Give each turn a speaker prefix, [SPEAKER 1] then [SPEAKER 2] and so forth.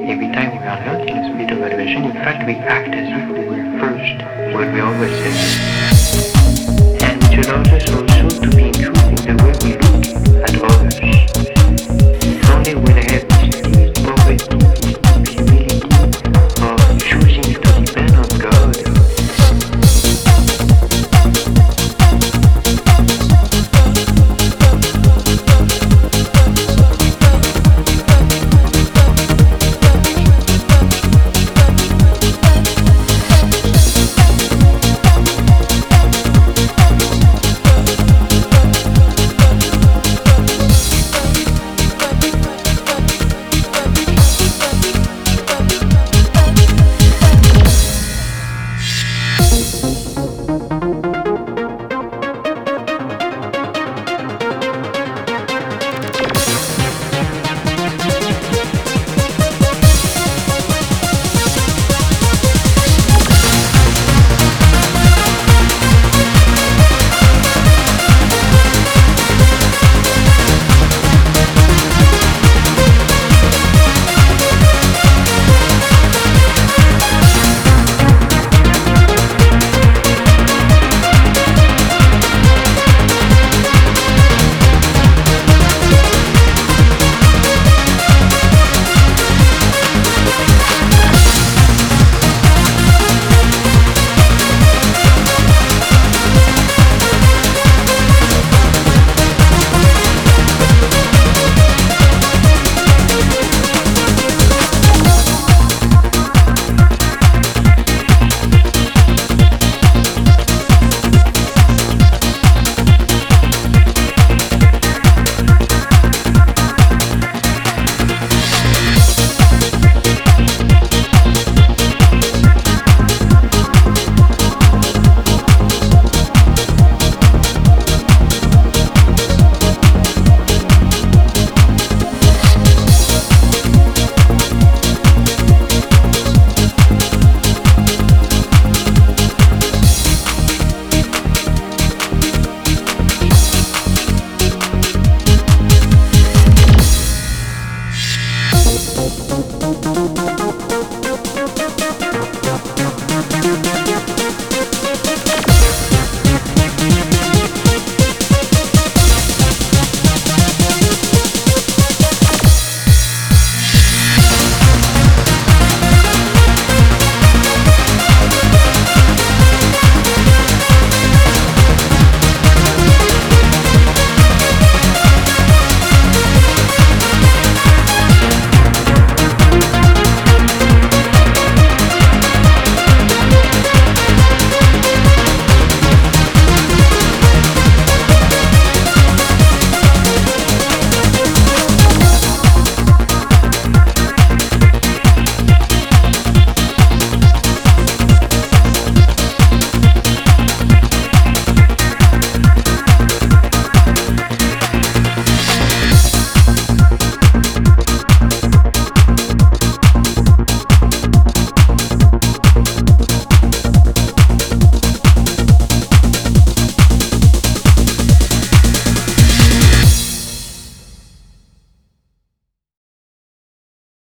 [SPEAKER 1] Every time we are not in a state of adoration, in fact, we act as if we were first when we always second. And it allows us also to be in truth in the way we look at others.